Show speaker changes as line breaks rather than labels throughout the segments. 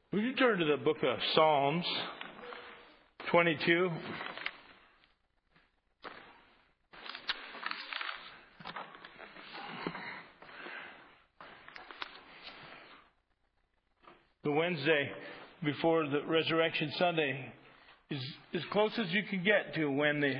Would you turn to the book of Psalms 22? The Wednesday before the Resurrection Sunday is as close as you can get to when the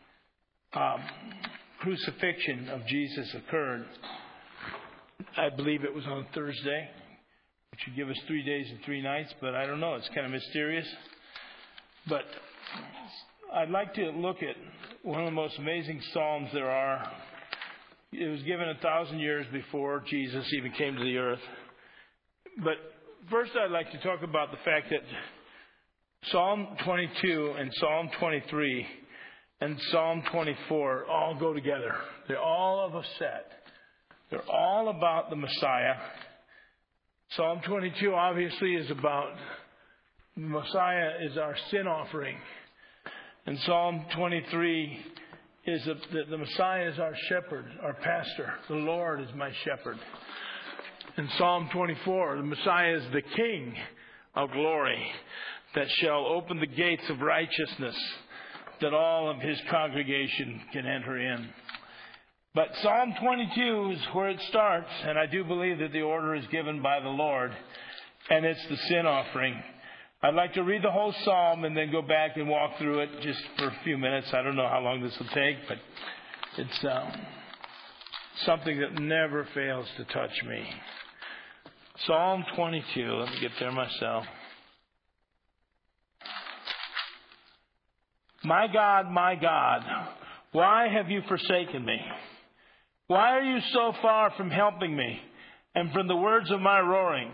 crucifixion of Jesus occurred. I believe it was on Thursday, which would give us 3 days and 3 nights, but I don't know. It's kind of mysterious. But I'd like to look at one of the most amazing psalms there are. It was given 1,000 years before Jesus even came to the earth. But first I'd like to talk about the fact that Psalm 22 and Psalm 23 and Psalm 24 all go together. They're all of a set. They're all about the Messiah. Psalm 22 obviously is about the Messiah is our sin offering. And Psalm 23 is the Messiah is our shepherd, our pastor. The Lord is my shepherd. In Psalm 24, the Messiah is the King of glory that shall open the gates of righteousness that all of his congregation can enter in. But Psalm 22 is where it starts, and I do believe that the order is given by the Lord, and it's the sin offering. I'd like to read the whole psalm and then go back and walk through it just for a few minutes. I don't know how long this will take, but it's something that never fails to touch me. Psalm 22. Let me get there myself. My God, why have you forsaken me? Why are you so far from helping me and from the words of my roaring?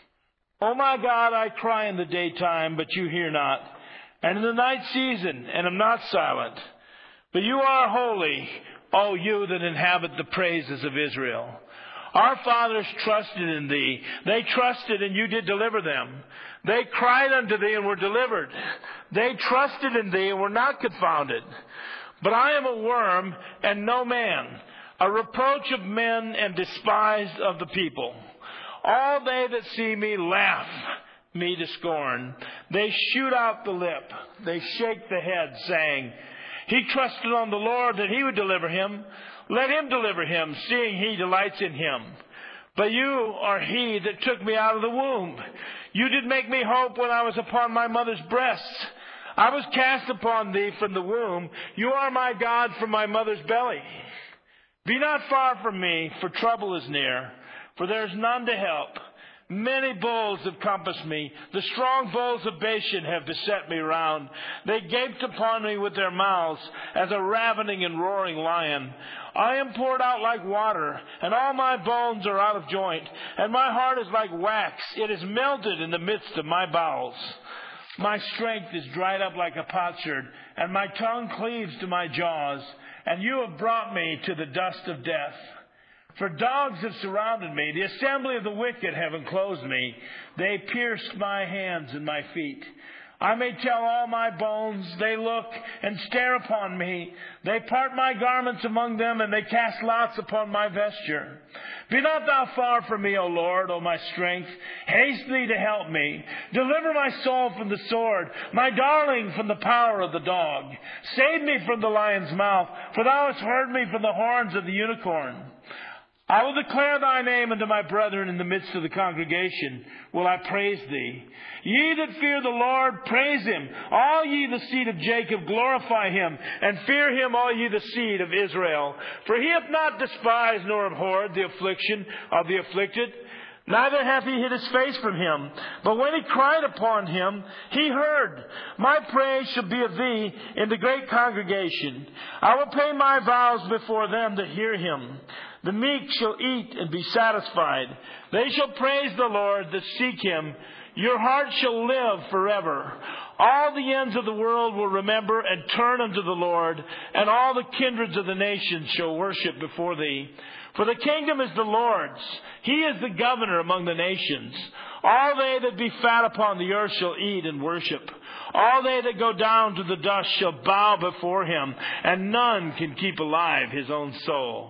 Oh my God, I cry in the daytime, but you hear not, and in the night season, and am not silent. But you are holy, O you that inhabit the praises of Israel. Our fathers trusted in thee. They trusted, and you did deliver them. They cried unto thee, and were delivered. They trusted in thee, and were not confounded. But I am a worm, and no man, a reproach of men, and despised of the people. All they that see me laugh me to scorn. They shoot out the lip. They shake the head, saying, He trusted on the Lord that he would deliver him. Let him deliver him, seeing he delights in him. But you are he that took me out of the womb. You did make me hope when I was upon my mother's breasts. I was cast upon thee from the womb. You are my God from my mother's belly. Be not far from me, for trouble is near, for there is none to help. Many bulls have compassed me. The strong bulls of Bashan have beset me round. They gaped upon me with their mouths as a ravening and roaring lion. I am poured out like water, and all my bones are out of joint, and my heart is like wax. It is melted in the midst of my bowels. My strength is dried up like a potsherd, and my tongue cleaves to my jaws, and you have brought me to the dust of death. For dogs have surrounded me. The assembly of the wicked have enclosed me. They pierced my hands and my feet. I may tell all my bones. They look and stare upon me. They part my garments among them, and they cast lots upon my vesture. Be not thou far from me, O Lord, O my strength. Haste thee to help me. Deliver my soul from the sword, my darling from the power of the dog. Save me from the lion's mouth, for thou hast heard me from the horns of the unicorn. I will declare thy name unto my brethren in the midst of the congregation. Will I praise thee? Ye that fear the Lord, praise him. All ye the seed of Jacob, glorify him. And fear him, all ye the seed of Israel. For he hath not despised nor abhorred the affliction of the afflicted. Neither hath he hid his face from him. But when he cried upon him, he heard. My praise shall be of thee in the great congregation. I will pay my vows before them that hear him. The meek shall eat and be satisfied. They shall praise the Lord that seek him. Your heart shall live forever. All the ends of the world will remember and turn unto the Lord, and all the kindreds of the nations shall worship before thee. For the kingdom is the Lord's. He is the governor among the nations. All they that be fat upon the earth shall eat and worship. All they that go down to the dust shall bow before him, and none can keep alive his own soul.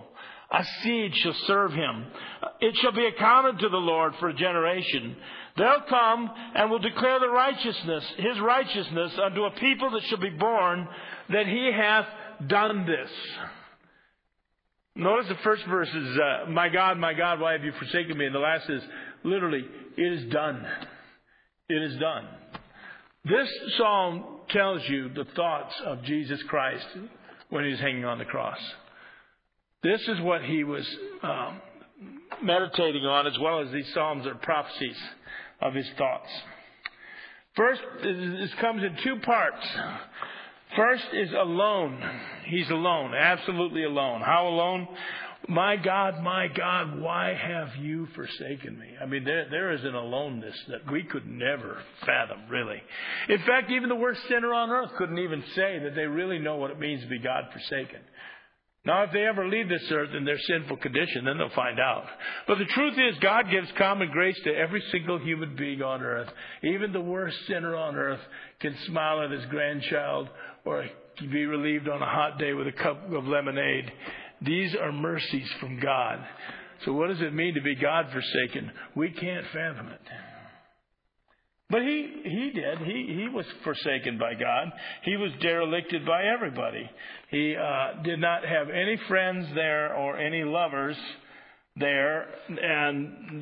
A seed shall serve him. It shall be accounted to the Lord for a generation. They'll come and will declare his righteousness unto a people that shall be born, that he hath done this. Notice the first verse is, my God, why have you forsaken me? And the last is, literally, it is done. It is done. This psalm tells you the thoughts of Jesus Christ when he was hanging on the cross. This is what he was meditating on, as well as these psalms are prophecies of his thoughts. First, this comes in two parts. First is alone. He's alone, absolutely alone. How alone? My God, why have you forsaken me? I mean, there is an aloneness that we could never fathom, really. In fact, even the worst sinner on earth couldn't even say that they really know what it means to be God forsaken. Now, if they ever leave this earth in their sinful condition, then they'll find out. But the truth is, God gives common grace to every single human being on earth. Even the worst sinner on earth can smile at his grandchild or be relieved on a hot day with a cup of lemonade. These are mercies from God. So what does it mean to be God forsaken? We can't fathom it. But he did. He was forsaken by God. He was derelicted by everybody. He did not have any friends there or any lovers there. And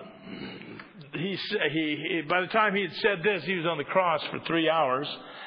he by the time he had said this, he was on the cross for 3 hours.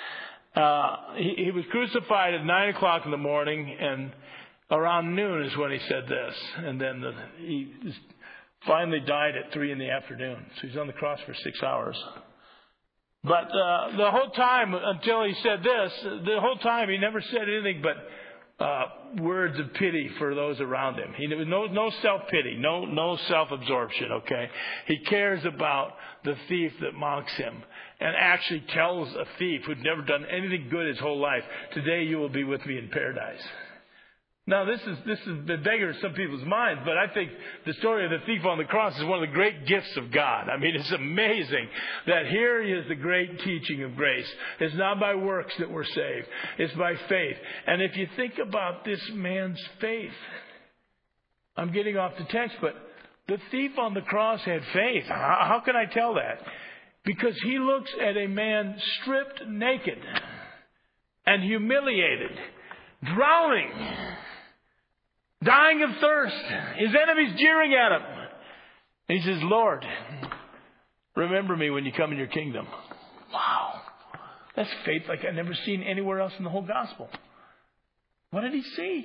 He was crucified at 9 o'clock in the morning, and around noon is when he said this. And then he finally died at 3 in the afternoon. So he's on the cross for 6 hours. But the whole time until he said this, the whole time he never said anything but words of pity for those around him. He no self-pity, no self-absorption, okay? He cares about the thief that mocks him and actually tells a thief who'd never done anything good his whole life, today you will be with me in paradise. Now, this is the beggar in some people's minds, but I think the story of the thief on the cross is one of the great gifts of God. I mean, it's amazing that here is the great teaching of grace. It's not by works that we're saved. It's by faith. And if you think about this man's faith, I'm getting off the text, but the thief on the cross had faith. How can I tell that? Because he looks at a man stripped naked and humiliated, drowning, dying of thirst, his enemies jeering at him. And he says, Lord, remember me when you come in your kingdom. Wow. That's faith like I've never seen anywhere else in the whole gospel. What did he see?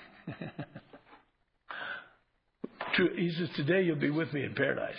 He says, today you'll be with me in paradise.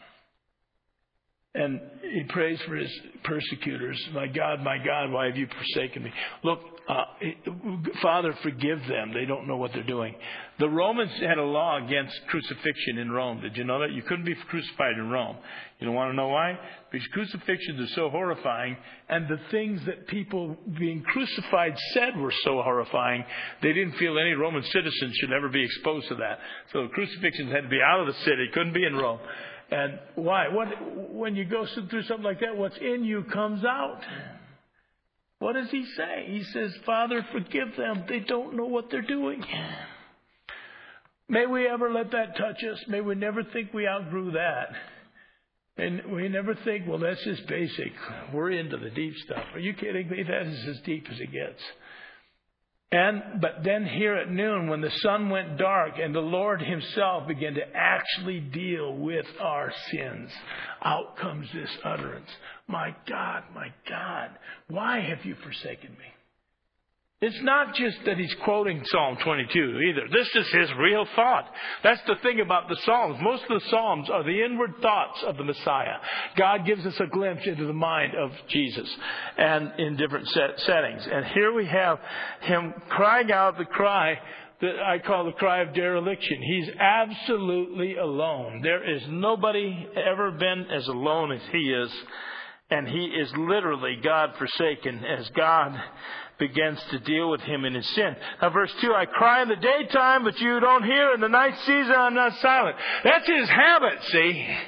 And he prays for his persecutors. My God, why have you forsaken me? Look, Father, forgive them. They don't know what they're doing. The Romans had a law against crucifixion in Rome. Did you know that? You couldn't be crucified in Rome. You don't want to know why? Because crucifixions are so horrifying, and the things that people being crucified said were so horrifying, they didn't feel any Roman citizen should ever be exposed to that. So crucifixions had to be out of the city. Couldn't be in Rome. And why? When you go through something like that, what's in you comes out. What does he say? He says, Father, forgive them. They don't know what they're doing. May we ever let that touch us. May we never think we outgrew that. And we never think, well, that's just basic. We're into the deep stuff. Are you kidding me? That is as deep as it gets. But then here at noon, when the sun went dark and the Lord himself began to actually deal with our sins, out comes this utterance. My God, why have you forsaken me? It's not just that he's quoting Psalm 22 either. This is his real thought. That's the thing about the Psalms. Most of the Psalms are the inward thoughts of the Messiah. God gives us a glimpse into the mind of Jesus and in different settings. And here we have him crying out the cry that I call the cry of dereliction. He's absolutely alone. There is nobody ever been as alone as he is. And he is literally God forsaken as God begins to deal with him in his sin. Now, verse 2, I cry in the daytime, but you don't hear. In the night season, I'm not silent. That's his habit, see.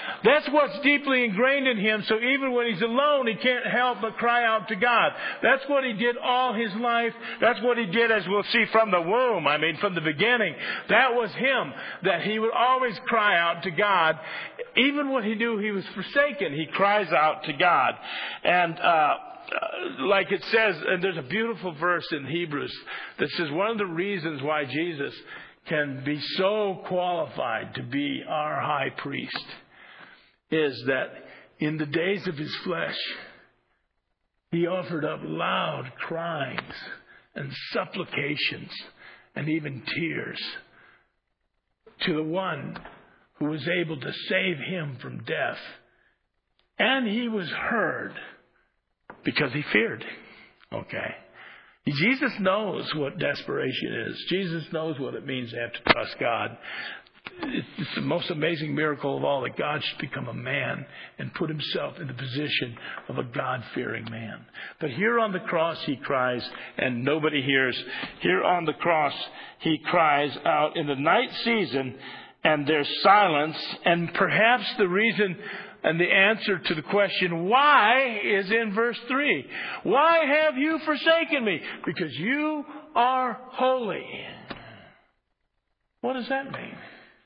That's what's deeply ingrained in him. So even when he's alone, he can't help but cry out to God. That's what he did all his life. That's what he did, as we'll see, from the womb. From the beginning. That was him, that he would always cry out to God. Even when he knew he was forsaken, he cries out to God. And like it says, and there's a beautiful verse in Hebrews that says one of the reasons why Jesus can be so qualified to be our high priest is that in the days of his flesh, he offered up loud cryings and supplications and even tears to the one who was able to save him from death. And he was heard because he feared. Okay. Jesus knows what desperation is. Jesus knows what it means to have to trust God. It's the most amazing miracle of all that God should become a man and put himself in the position of a God-fearing man. But here on the cross he cries and nobody hears. Here on the cross he cries out in the night season and there's silence, and perhaps the reason and the answer to the question, why, is in verse 3. Why have you forsaken me? Because you are holy. What does that mean?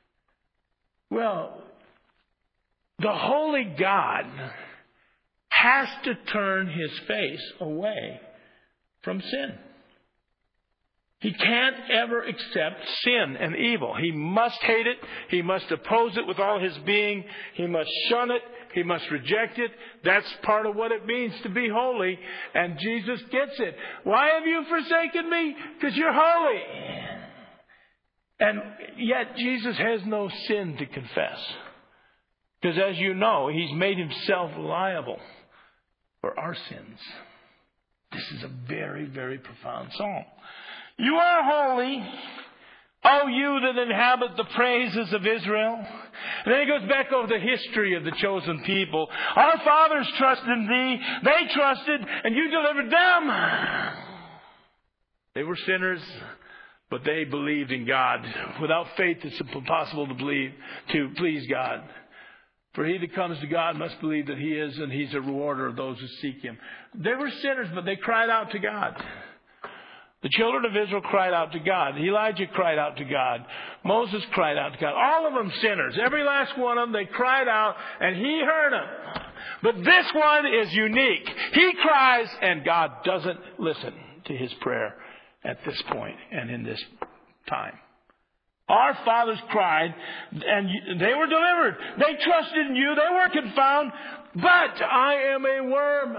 Well, the holy God has to turn his face away from sin. He can't ever accept sin and evil. He must hate it. He must oppose it with all his being. He must shun it. He must reject it. That's part of what it means to be holy. And Jesus gets it. Why have you forsaken me? Because you're holy. And yet Jesus has no sin to confess. Because as you know, he's made himself liable for our sins. This is a very, very profound psalm. You are holy, O you that inhabit the praises of Israel. And then he goes back over the history of the chosen people. Our fathers trusted in thee. They trusted, and you delivered them. They were sinners, but they believed in God. Without faith, it's impossible to please God. For he that comes to God must believe that he is, and he's a rewarder of those who seek him. They were sinners, but they cried out to God. The children of Israel cried out to God. Elijah cried out to God. Moses cried out to God. All of them sinners. Every last one of them, they cried out and he heard them. But this one is unique. He cries and God doesn't listen to his prayer at this point and in this time. Our fathers cried and they were delivered. They trusted in you. They were confounded. But I am a worm.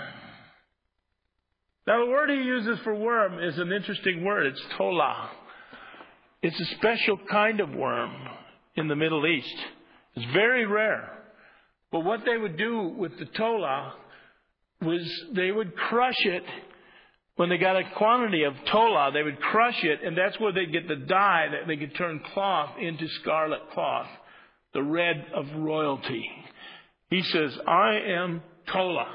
Now, the word he uses for worm is an interesting word. It's tola. It's a special kind of worm in the Middle East. It's very rare. But what they would do with the tola was they would crush it. When they got a quantity of tola, they would crush it, and that's where they get the dye that they could turn cloth into scarlet cloth, the red of royalty. He says, I am tola.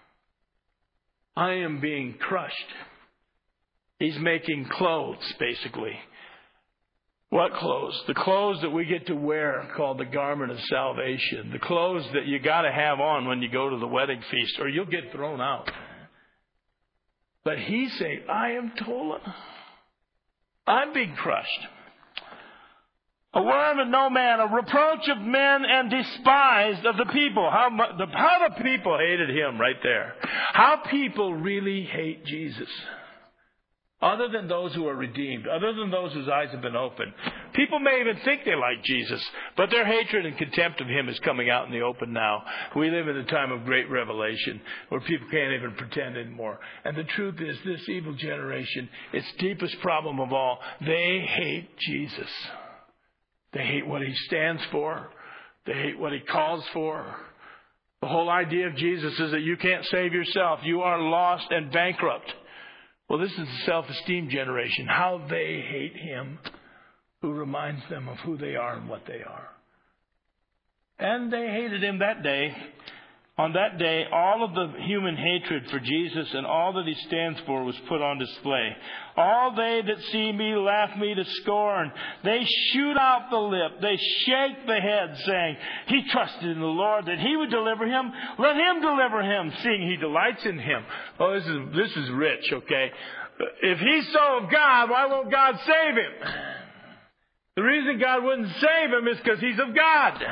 I am being crushed. He's making clothes, basically. What clothes? The clothes that we get to wear, called the garment of salvation. The clothes that you got to have on when you go to the wedding feast, or you'll get thrown out. But he's saying, I am tola. I'm being crushed. A worm and no man, a reproach of men and despised of the people. How the people hated him right there. How people really hate Jesus. Other than those who are redeemed, other than those whose eyes have been opened. People may even think they like Jesus, but their hatred and contempt of him is coming out in the open now. We live in a time of great revelation where people can't even pretend anymore. And the truth is, this evil generation, its deepest problem of all, they hate Jesus. They hate what he stands for. They hate what he calls for. The whole idea of Jesus is that you can't save yourself. You are lost and bankrupt. Well, this is the self-esteem generation. How they hate him who reminds them of who they are and what they are. And they hated him that day On that day, all of the human hatred for Jesus and all that he stands for was put on display. All they that see me laugh me to scorn. They shoot out the lip. They shake the head, saying, he trusted in the Lord that he would deliver him. Let him deliver him, seeing he delights in him. Oh, this is rich, okay? If he's so of God, why won't God save him? The reason God wouldn't save him is because he's of God.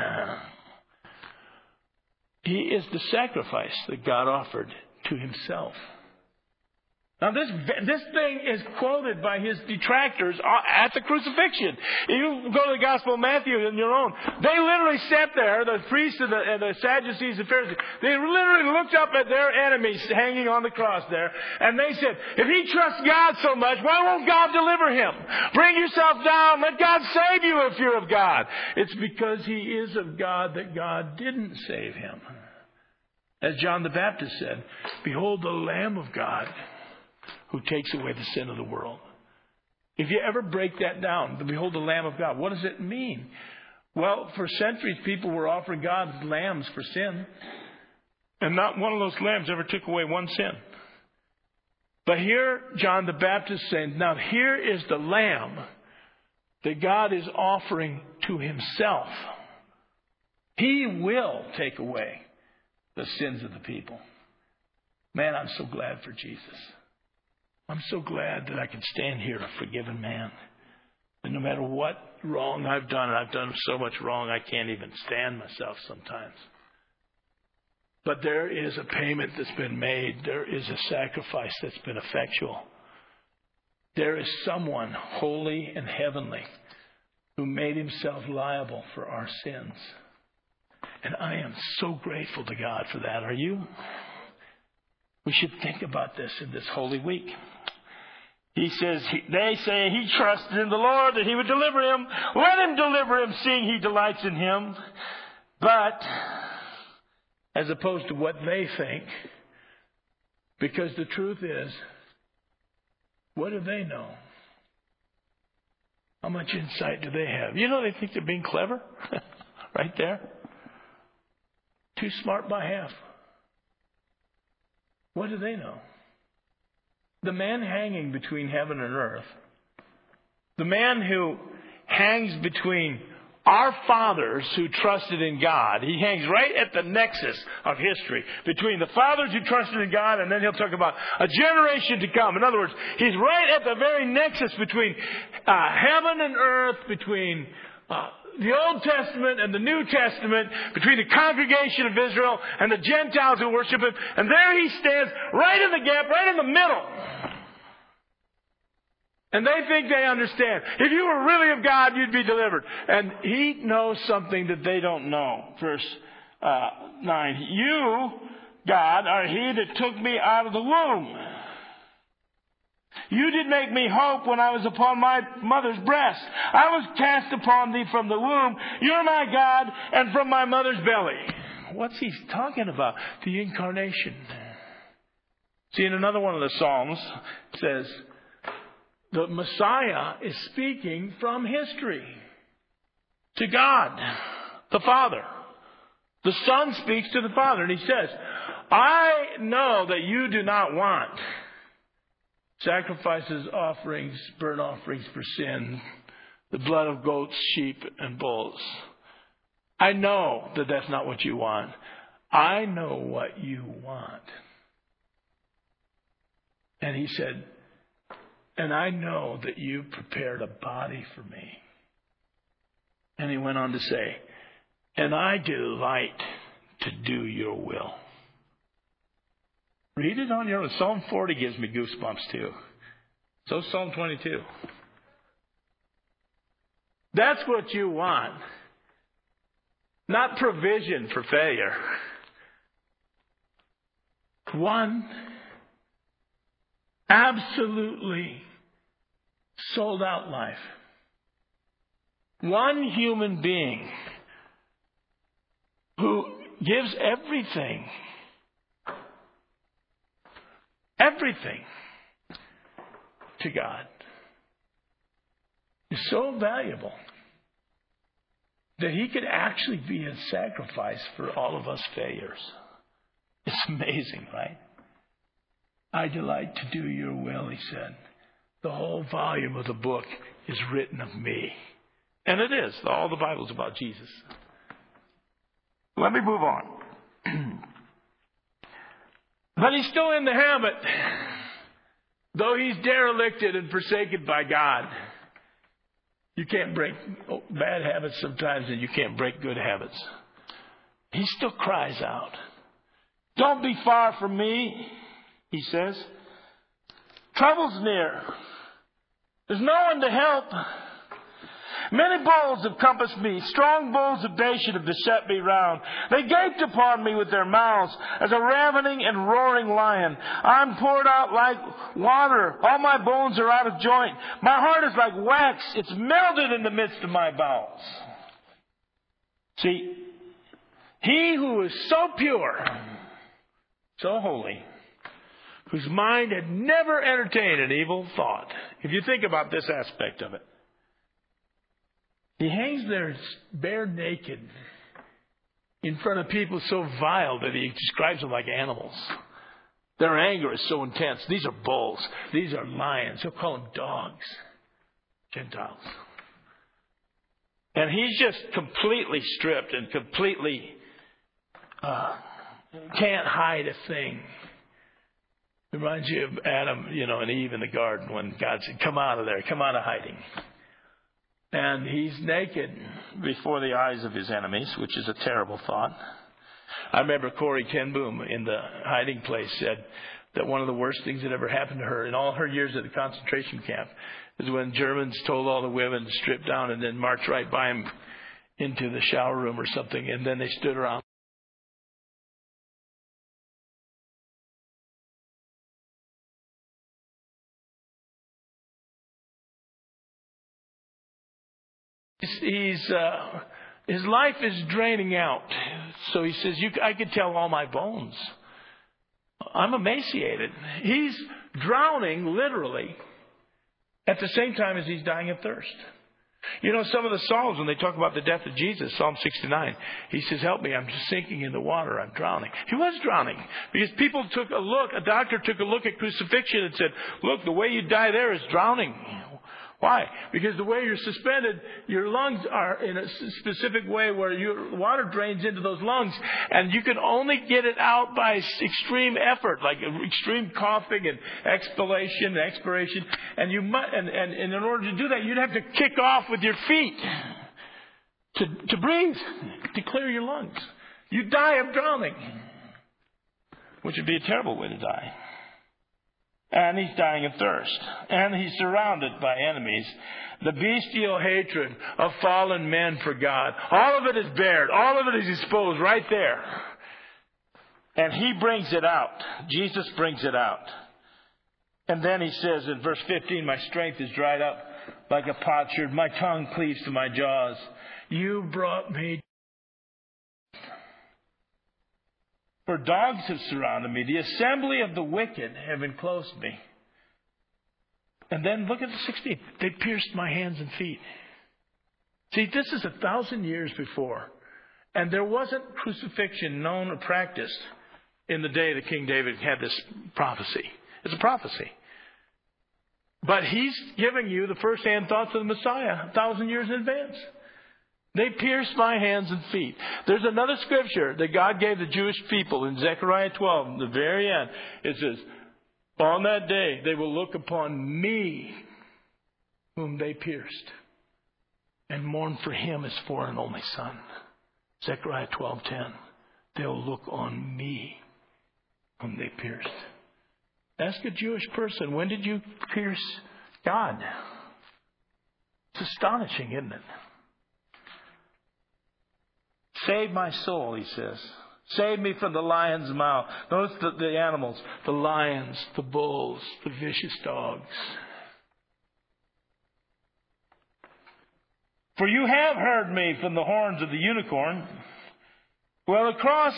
He is the sacrifice that God offered to himself. Now this thing is quoted by his detractors at the crucifixion. You go to the Gospel of Matthew in your own. They literally sat there, the priests and the Sadducees and Pharisees. They literally looked up at their enemies hanging on the cross there. And they said, if he trusts God so much, why won't God deliver him? Bring yourself down. Let God save you if you're of God. It's because he is of God that God didn't save him. As John the Baptist said, behold the Lamb of God who takes away the sin of the world. If you ever break that down, to behold the Lamb of God, what does it mean? Well, for centuries, people were offering God lambs for sin. And not one of those lambs ever took away one sin. But here, John the Baptist saying, now here is the lamb that God is offering to himself. He will take away the sins of the people. Man, I'm so glad for Jesus. I'm so glad that I can stand here a forgiven man. And no matter what wrong I've done, and I've done so much wrong I can't even stand myself sometimes. But there is a payment that's been made. There is a sacrifice that's been effectual. There is someone holy and heavenly who made himself liable for our sins. And I am so grateful to God for that. Are you? We should think about this in this Holy Week. He says, they say he trusted in the Lord that he would deliver him. Let him deliver him, seeing he delights in him. But, as opposed to what they think, because the truth is, what do they know? How much insight do they have? You know, they think they're being clever. Right there. Too smart by half. What do they know? The man hanging between heaven and earth, the man who hangs between our fathers who trusted in God, he hangs right at the nexus of history between the fathers who trusted in God, and then he'll talk about a generation to come. In other words, he's right at the very nexus between heaven and earth, between the Old Testament and the New Testament, between the congregation of Israel and the Gentiles who worship him. And there he stands, right in the gap, right in the middle. And they think they understand. If you were really of God, you'd be delivered. And he knows something that they don't know. Verse 9. You, God, are he that took me out of the womb. You did make me hope when I was upon my mother's breast. I was cast upon thee from the womb. You're my God, and from my mother's belly. What's he talking about? The incarnation. See, in another one of the Psalms, it says, the Messiah is speaking from history to God, the Father. The Son speaks to the Father, and he says, I know that you do not want sacrifices, offerings, burnt offerings for sin, the blood of goats, sheep, and bulls. I know that that's not what you want. I know what you want. And he said, and I know that you prepared a body for me. And he went on to say, and I delight to do your will. Read it on your own. Psalm 40 gives me goosebumps too. So Psalm 22. That's what you want. Not provision for failure. One absolutely sold out life. One human being who gives everything to God is so valuable that he could actually be a sacrifice for all of us failures. It's amazing, right? I delight to do your will, he said. The whole volume of the book is written of me. And it is. All the Bible's about Jesus. Let me move on. But he's still in the habit. Though he's derelicted and forsaken by God. You can't break bad habits sometimes, and you can't break good habits. He still cries out. Don't be far from me, he says. Trouble's near. There's no one to help. Many bulls have compassed me. Strong bulls of Bashan have beset me round. They gaped upon me with their mouths as a ravening and roaring lion. I'm poured out like water. All my bones are out of joint. My heart is like wax. It's melted in the midst of my bowels. See, he who is so pure, so holy, whose mind had never entertained an evil thought. If you think about this aspect of it. He hangs there bare naked in front of people so vile that he describes them like animals. Their anger is so intense. These are bulls. These are lions. He'll call them dogs. Gentiles. And he's just completely stripped and completely can't hide a thing. It reminds you of Adam, and Eve in the garden when God said, come out of there. Come out of hiding. And he's naked before the eyes of his enemies, which is a terrible thought. I remember Corrie ten Boom in the hiding place said that one of the worst things that ever happened to her in all her years at the concentration camp is when Germans told all the women to strip down and then march right by them into the shower room or something, and then they stood around. His life is draining out. So he says, I could tell all my bones. I'm emaciated. He's drowning literally at the same time as he's dying of thirst. Some of the Psalms, when they talk about the death of Jesus, Psalm 69, he says, help me, I'm just sinking in the water, I'm drowning. He was drowning because people took a look, a doctor took a look at crucifixion and said, look, the way you die there is drowning. Why? Because the way you're suspended, your lungs are in a specific way where your water drains into those lungs, and you can only get it out by extreme effort, like extreme coughing and expiration, and in order to do that, you'd have to kick off with your feet to breathe, to clear your lungs. You die of drowning, which would be a terrible way to die. And he's dying of thirst. And he's surrounded by enemies. The bestial hatred of fallen men for God. All of it is bared. All of it is exposed right there. And he brings it out. Jesus brings it out. And then he says in verse 15, my strength is dried up like a potsherd. My tongue cleaves to my jaws. You brought me. For dogs have surrounded me. The assembly of the wicked have enclosed me. And then look at the 16th. They pierced my hands and feet. See, this is 1,000 years before. And there wasn't crucifixion known or practiced in the day that King David had this prophecy. It's a prophecy. But he's giving you the first-hand thoughts of the Messiah 1,000 years in advance. They pierced my hands and feet. There's another scripture that God gave the Jewish people in Zechariah 12, in the very end. It says, on that day they will look upon me, whom they pierced, and mourn for him as for an only son. Zechariah 12:10. They'll look on me, whom they pierced. Ask a Jewish person, when did you pierce God? It's astonishing, isn't it? Save my soul, he says. Save me from the lion's mouth. Notice the animals, the lions, the bulls, the vicious dogs. For you have heard me from the horns of the unicorn. Well, the cross,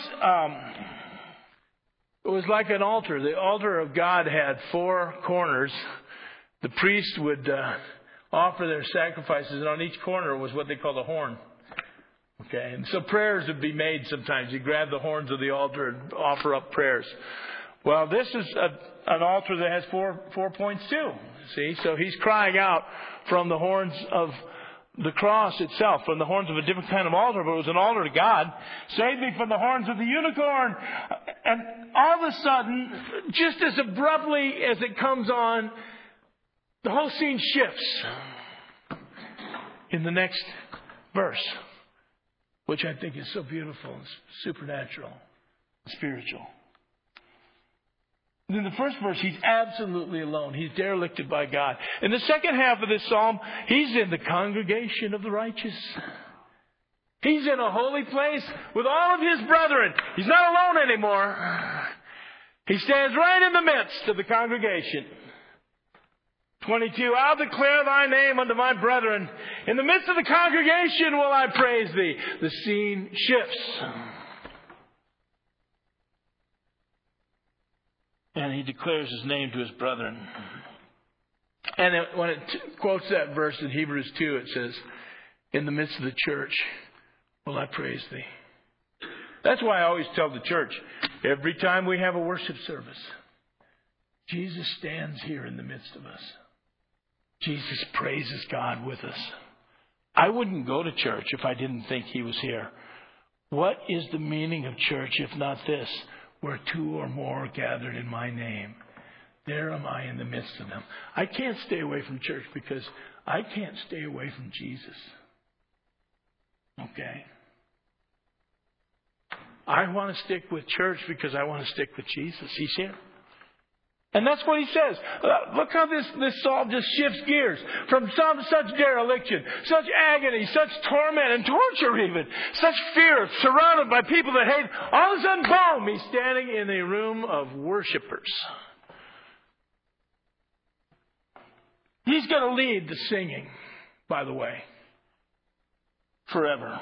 it was like an altar. The altar of God had 4 corners. The priest would offer their sacrifices, and on each corner was what they called a horn. Okay, and so prayers would be made sometimes. You grab the horns of the altar and offer up prayers. Well, this is an altar that has four points too. See, so he's crying out from the horns of the cross itself, from the horns of a different kind of altar, but it was an altar to God. Save me from the horns of the unicorn. And all of a sudden, just as abruptly as it comes on, the whole scene shifts in the next verse, which I think is so beautiful and supernatural, spiritual. In the first verse, he's absolutely alone. He's derelicted by God. In the second half of this psalm, he's in the congregation of the righteous. He's in a holy place with all of his brethren. He's not alone anymore. He stands right in the midst of the congregation. 22, I'll declare thy name unto my brethren. In the midst of the congregation will I praise thee. The scene shifts. And he declares his name to his brethren. And when it quotes that verse in Hebrews 2, it says, in the midst of the church will I praise thee. That's why I always tell the church, every time we have a worship service, Jesus stands here in the midst of us. Jesus praises God with us. I wouldn't go to church if I didn't think he was here. What is the meaning of church if not this? Where two or more are gathered in my name, there am I in the midst of them. I can't stay away from church because I can't stay away from Jesus. Okay? I want to stick with church because I want to stick with Jesus. He's here. And that's what he says. Look how this psalm just shifts gears from such dereliction, such agony, such torment and torture even, such fear, surrounded by people that hate. All of a sudden, boom, he's standing in a room of worshipers. He's going to lead the singing, by the way, forever.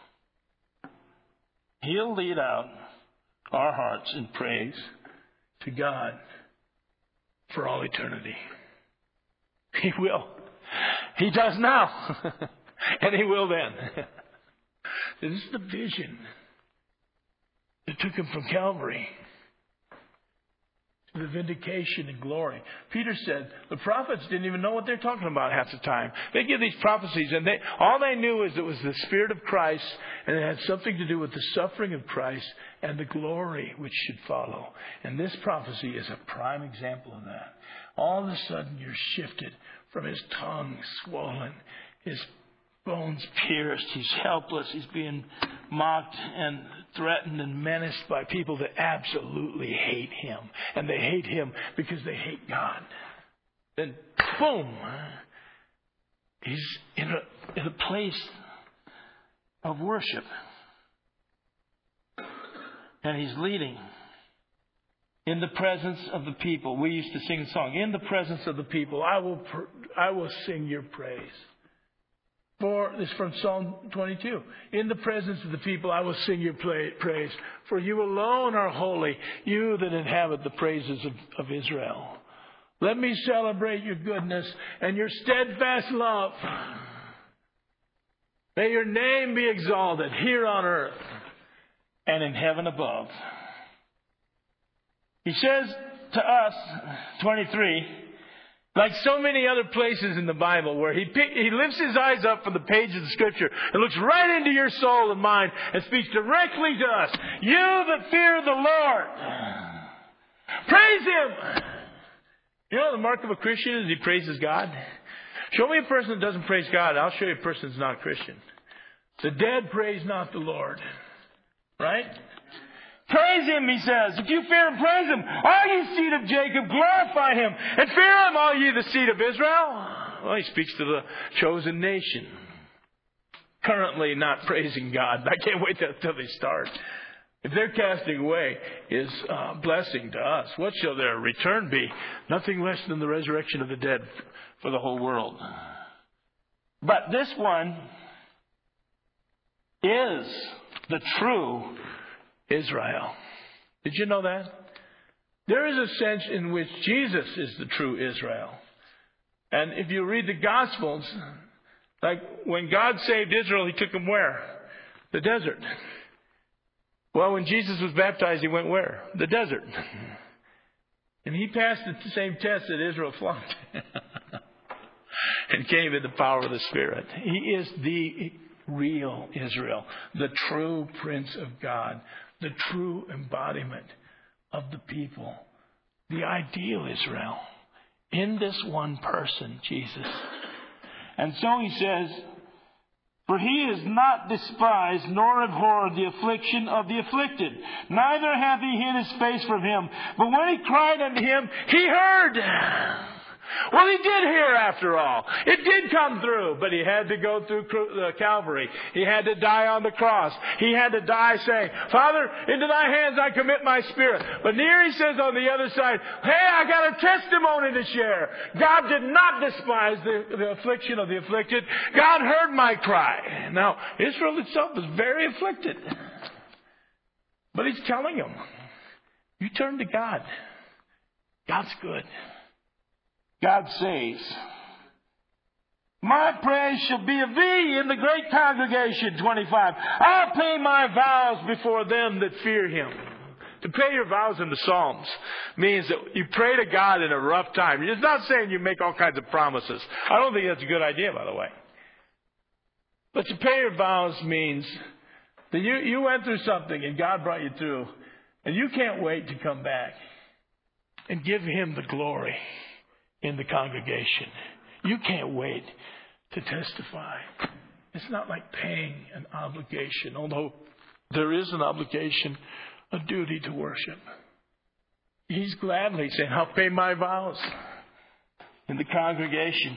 He'll lead out our hearts in praise to God for all eternity. He will. He does now. And he will then. This is the vision that took him from Calvary to the vindication and glory. Peter said the prophets didn't even know what they're talking about half the time. They give these prophecies and all they knew is it was the Spirit of Christ and it had something to do with the suffering of Christ and the glory which should follow. And this prophecy is a prime example of that. All of a sudden you're shifted from his tongue swollen, his bones pierced, he's helpless, he's being mocked and threatened and menaced by people that absolutely hate him. And they hate him because they hate God. Then, boom, he's in a place of worship. And he's leading in the presence of the people. We used to sing a song, in the presence of the people, I will sing your praise. This is from Psalm 22. In the presence of the people, I will sing your praise. For you alone are holy, you that inhabit the praises of Israel. Let me celebrate your goodness and your steadfast love. May your name be exalted here on earth and in heaven above. He says to us, 23, like so many other places in the Bible where he lifts his eyes up from the page of the Scripture and looks right into your soul and mind and speaks directly to us. You that fear the Lord, praise him. You know the mark of a Christian is he praises God? Show me a person that doesn't praise God. I'll show you a person that's not a Christian. The dead praise not the Lord. Right? Praise him, he says. If you fear him, praise him. All ye seed of Jacob, glorify him. And fear him, all ye the seed of Israel. Well, he speaks to the chosen nation. Currently not praising God. I can't wait till they start. If their casting away is a blessing to us, what shall their return be? Nothing less than the resurrection of the dead for the whole world. But this one is the true Israel. Did you know that? There is a sense in which Jesus is the true Israel. And if you read the Gospels, like when God saved Israel, he took them where? The desert. Well, when Jesus was baptized, he went where? The desert. And he passed the same test that Israel flunked. And came in the power of the Spirit. He is the real Israel. The true Prince of God. The true embodiment of the people. The ideal Israel. In this one person, Jesus. And so he says, for he is not despised, nor abhorred the affliction of the afflicted. Neither hath he hid his face from him. But when he cried unto him, he heard. Well, he did hear after all. It did come through, but he had to go through Calvary. He had to die on the cross. He had to die saying, Father, into thy hands I commit my spirit. But here he says on the other side, hey, I got a testimony to share. God did not despise the affliction of the afflicted. God heard my cry. Now, Israel itself is very afflicted. But he's telling them, you turn to God. God's good. God saves. My praise shall be of thee in the great congregation, 25. I'll pay my vows before them that fear him. To pay your vows in the Psalms means that you pray to God in a rough time. It's not saying you make all kinds of promises. I don't think that's a good idea, by the way. But to pay your vows means that you went through something and God brought you through. And you can't wait to come back and give him the glory in the congregation. You can't wait to testify. It's not like paying an obligation, although there is an obligation, a duty to worship. He's gladly saying, I'll pay my vows in the congregation.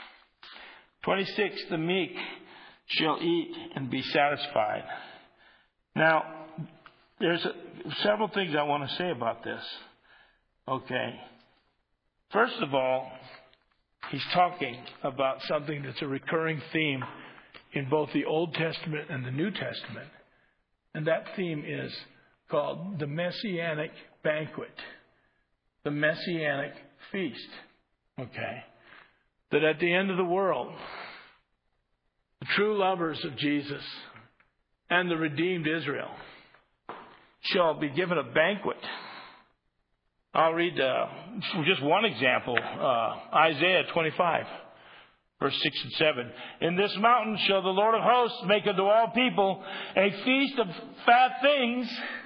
26, the meek shall eat and be satisfied. Now, there's several things I want to say about this. Okay. First of all, he's talking about something that's a recurring theme in both the Old Testament and the New Testament. And that theme is called the Messianic banquet. The Messianic feast. Okay. That at the end of the world, the true lovers of Jesus and the redeemed Israel shall be given a banquet. I'll read just one example, Isaiah 25, verse 6 and 7. In this mountain shall the Lord of hosts make unto all people a feast of fat things,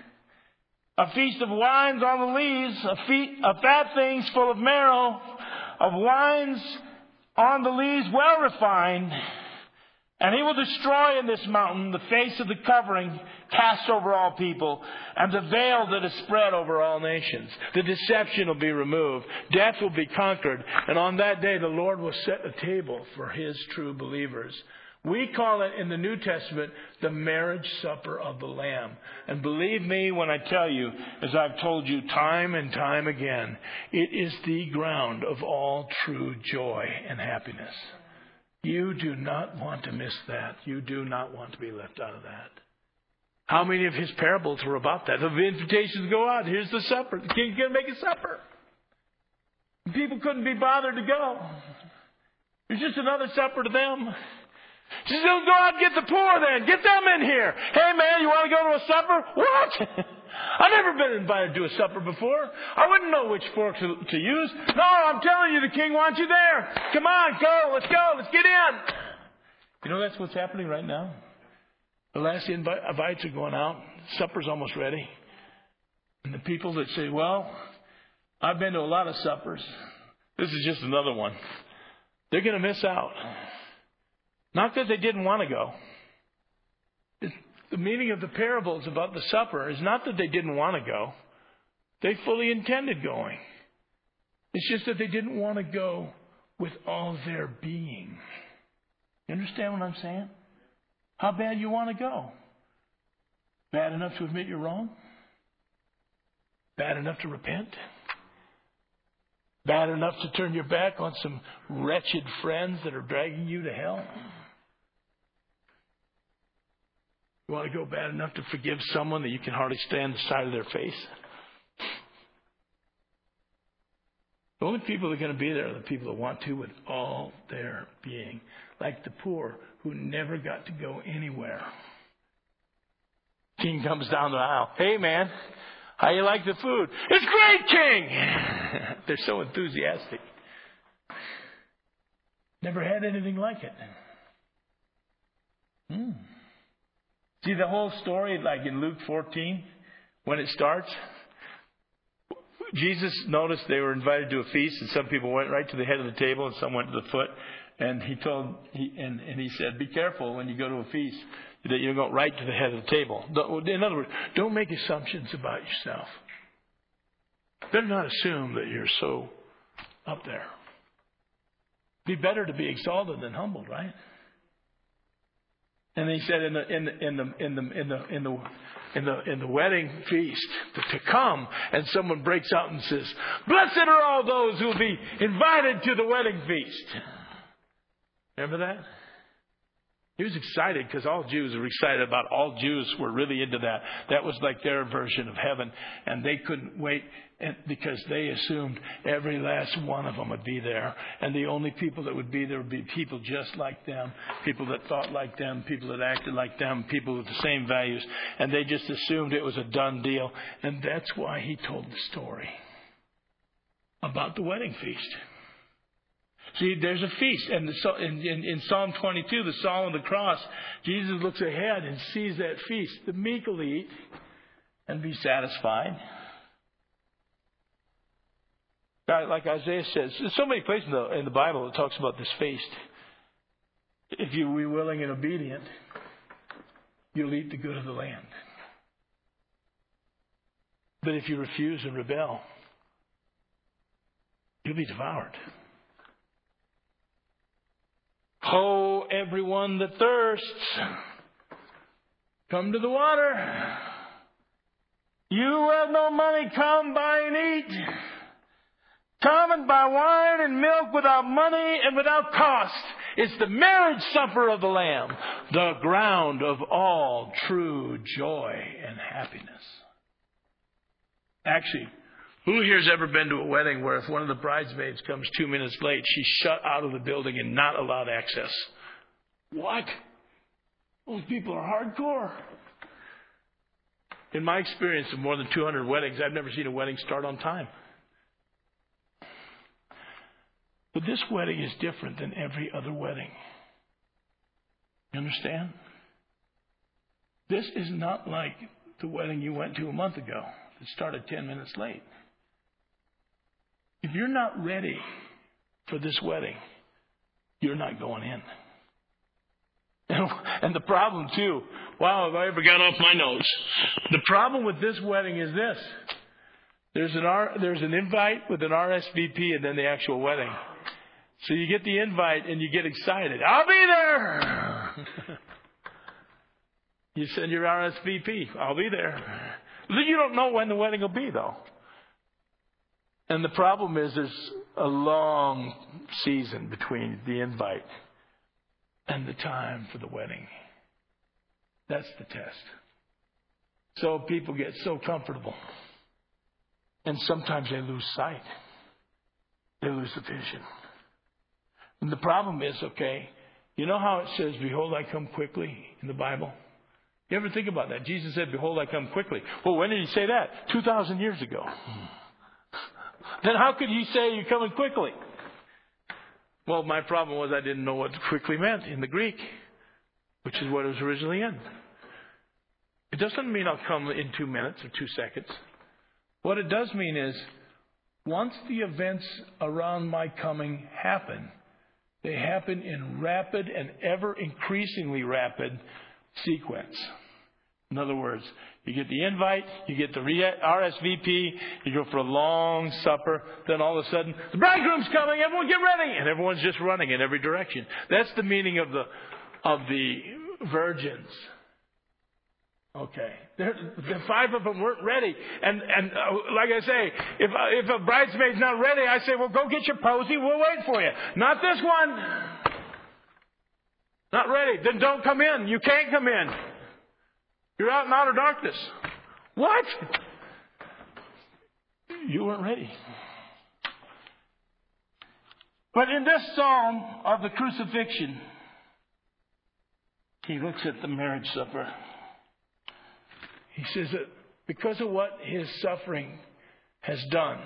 a feast of wines on the lees, of fat things full of marrow, of wines on the lees well refined. And he will destroy in this mountain the face of the covering cast over all people, and the veil that is spread over all nations. The deception will be removed. Death will be conquered. And on that day the Lord will set a table for his true believers. We call it in the New Testament the marriage supper of the Lamb. And believe me when I tell you, as I've told you time and time again, it is the ground of all true joy and happiness. You do not want to miss that. You do not want to be left out of that. How many of his parables were about that? The invitations go out. Here's the supper. The king's going to make a supper. People couldn't be bothered to go. It's just another supper to them. She said, go out and get the poor then. Get them in here. Hey man, you want to go to a supper? What? I've never been invited to a supper before. I wouldn't know which fork to use. No, I'm telling you, the king wants you there. Come on, go. Let's go. Let's get in. You know that's what's happening right now? The last invites are going out. Supper's almost ready. And the people that say, well, I've been to a lot of suppers. This is just another one. They're going to miss out. Not that they didn't want to go. The meaning of the parables about the supper is not that they didn't want to go. They fully intended going. It's just that they didn't want to go with all their being. You understand what I'm saying? How bad you want to go? Bad enough to admit you're wrong? Bad enough to repent? Bad enough to turn your back on some wretched friends that are dragging you to hell? You want to go bad enough to forgive someone that you can hardly stand the sight of their face? The only people that are going to be there are the people that want to with all their being. Like the poor who never got to go anywhere King comes down the aisle. Hey, man, how you like the food? It's great, King. They're so enthusiastic. Never had anything like it. See the whole story, like in Luke 14, when it starts? Jesus noticed they were invited to a feast, and some people went right to the head of the table, and some went to the foot. And he said, be careful when you go to a feast that you don't go right to the head of the table. In other words, don't make assumptions about yourself. Better not assume that you're so up there. Be better to be exalted than humbled, right? And he said in the wedding feast to come, and someone breaks out and says, "Blessed are all those who will be invited to the wedding feast." Remember that? He was excited because all Jews were excited about. All Jews were really into that. That was like their version of heaven, and they couldn't wait because they assumed every last one of them would be there, and the only people that would be there would be people just like them, people that thought like them, people that acted like them, people with the same values, and they just assumed it was a done deal, and that's why he told the story about the wedding feast. See, there's a feast. And in Psalm 22, the Psalm of the Cross, Jesus looks ahead and sees that feast. The meek will eat and be satisfied. Like Isaiah says, there's so many places in the Bible that talks about this feast. If you be willing and obedient, you'll eat the good of the land. But if you refuse and rebel, you'll be devoured. Ho, everyone that thirsts, come to the water. You who have no money, come buy and eat. Come and buy wine and milk without money and without cost. It's the marriage supper of the Lamb, the ground of all true joy and happiness. Actually, who here's ever been to a wedding where if one of the bridesmaids comes 2 minutes late, she's shut out of the building and not allowed access? What? Those people are hardcore. In my experience of more than 200 weddings, I've never seen a wedding start on time. But this wedding is different than every other wedding. You understand? This is not like the wedding you went to a month ago that started 10 minutes late. If you're not ready for this wedding, you're not going in. And the problem too, wow, have I ever got off my notes? The problem with this wedding is this. There's an invite with an RSVP and then the actual wedding. So you get the invite and you get excited. I'll be there! You send your RSVP. I'll be there. But you don't know when the wedding will be, though. And the problem is there's a long season between the invite and the time for the wedding. That's the test. So people get so comfortable. And sometimes they lose sight. They lose the vision. And the problem is, okay, you know how it says, "Behold, I come quickly" in the Bible? You ever think about that? Jesus said, "Behold, I come quickly." Well, when did he say that? 2,000 years ago. Then how could he say you're coming quickly? Well, my problem was I didn't know what quickly meant in the Greek, which is what it was originally in. It doesn't mean I'll come in 2 minutes or 2 seconds. What it does mean is, once the events around my coming happen, they happen in rapid and ever increasingly rapid sequence. In other words, you get the invite, you get the RSVP, you go for a long supper, then all of a sudden, the bridegroom's coming, everyone get ready! And everyone's just running in every direction. That's the meaning of the virgins. Okay. The 5 of them weren't ready. And like I say, if a bridesmaid's not ready, I say, well, go get your posy, we'll wait for you. Not this one. Not ready. Then don't come in. You can't come in. You're out in outer darkness. What? You weren't ready. But in this psalm of the crucifixion, he looks at the marriage supper. He says that because of what his suffering has done,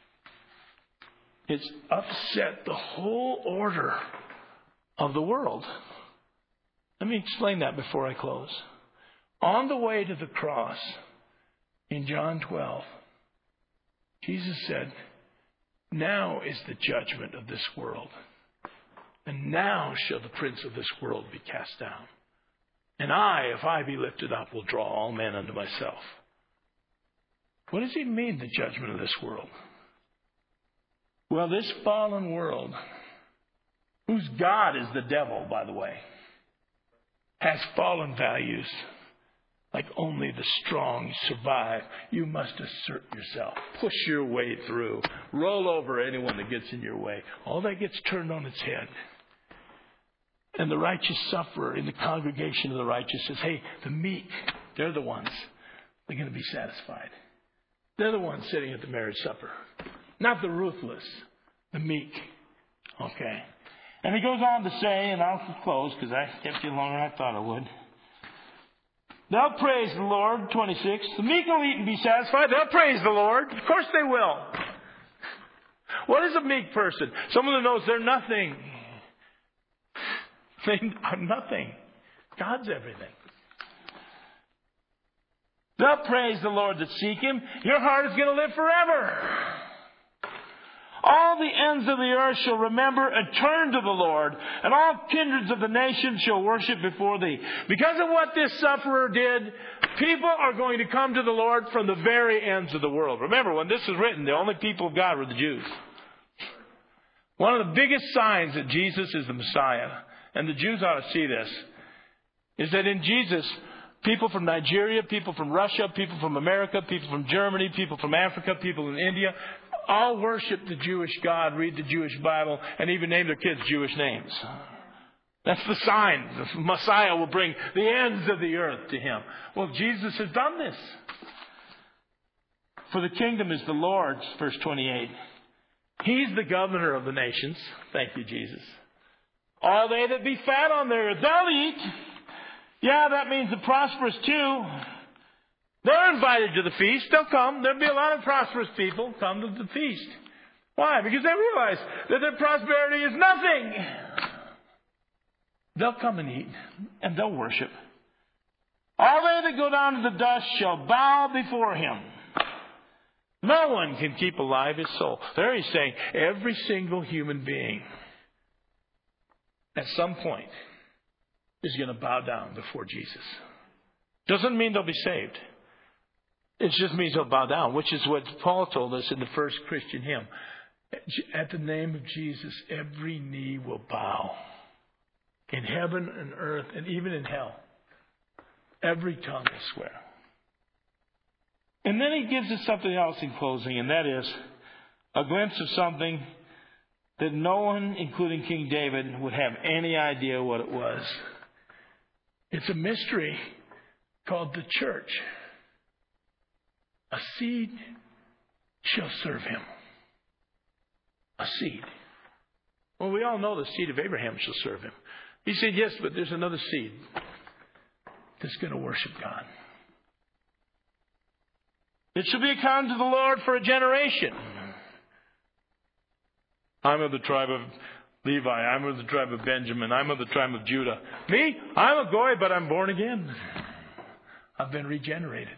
it's upset the whole order of the world. Let me explain that before I close. On the way to the cross, in John 12, Jesus said, now is the judgment of this world. And now shall the prince of this world be cast down. And I, if I be lifted up, will draw all men unto myself. What does he mean, the judgment of this world? Well, this fallen world, whose God is the devil, by the way, has fallen values. Like only the strong survive. You must assert yourself. Push your way through. Roll over anyone that gets in your way. All that gets turned on its head. And the righteous sufferer in the congregation of the righteous says, hey, the meek, they're the ones. They're going to be satisfied. They're the ones sitting at the marriage supper. Not the ruthless. The meek. Okay. And he goes on to say, and I'll close because I kept you longer than I thought I would. They'll praise the Lord, 26. The meek will eat and be satisfied. They'll praise the Lord. Of course they will. What is a meek person? Someone who knows they're nothing. They are nothing. God's everything. They'll praise the Lord that seek Him. Your heart is going to live forever. All the ends of the earth shall remember and turn to the Lord, and all kindreds of the nations shall worship before Thee. Because of what this sufferer did, people are going to come to the Lord from the very ends of the world. Remember, when this was written, the only people of God were the Jews. One of the biggest signs that Jesus is the Messiah, and the Jews ought to see this, is that in Jesus, people from Nigeria, people from Russia, people from America, people from Germany, people from Africa, people in India, all worship the Jewish God, read the Jewish Bible, and even name their kids Jewish names. That's the sign. The Messiah will bring the ends of the earth to Him. Well, Jesus has done this. For the kingdom is the Lord's, verse 28. He's the governor of the nations. Thank you, Jesus. All they that be fat on the earth, they'll eat. Yeah, that means the prosperous too. They're invited to the feast. They'll come. There'll be a lot of prosperous people come to the feast. Why? Because they realize that their prosperity is nothing. They'll come and eat, and they'll worship. All they that go down to the dust shall bow before Him. No one can keep alive his soul. There He's saying every single human being at some point is going to bow down before Jesus. Doesn't mean they'll be saved. It just means they'll bow down, which is what Paul told us in the first Christian hymn. At the name of Jesus, every knee will bow. In heaven and earth and even in hell. Every tongue will swear. And then he gives us something else in closing, and that is a glimpse of something that no one, including King David, would have any idea what it was. It's a mystery called the church. A seed shall serve him. A seed. Well, we all know the seed of Abraham shall serve him. He said, yes, but there's another seed that's going to worship God. It shall be accounted to the Lord for a generation. I'm of the tribe of Levi. I'm of the tribe of Benjamin. I'm of the tribe of Judah. Me? I'm a goy, but I'm born again. I've been regenerated.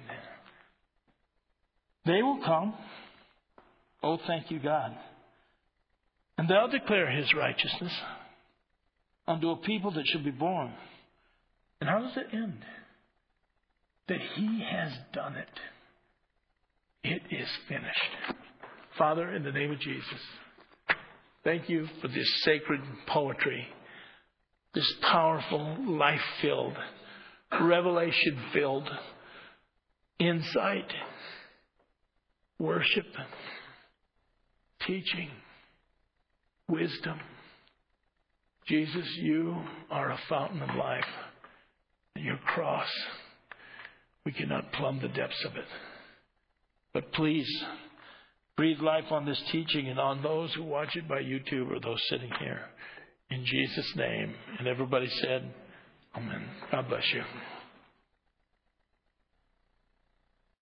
They will come. Oh, thank you, God. And they'll declare His righteousness unto a people that shall be born. And how does it end? That He has done it. It is finished. Father, in the name of Jesus, thank you for this sacred poetry, this powerful, life-filled, revelation-filled insight, worship, teaching, wisdom. Jesus, you are a fountain of life. And your cross, we cannot plumb the depths of it. But please, breathe life on this teaching and on those who watch it by YouTube or those sitting here. In Jesus' name. And everybody said, Amen. God bless you.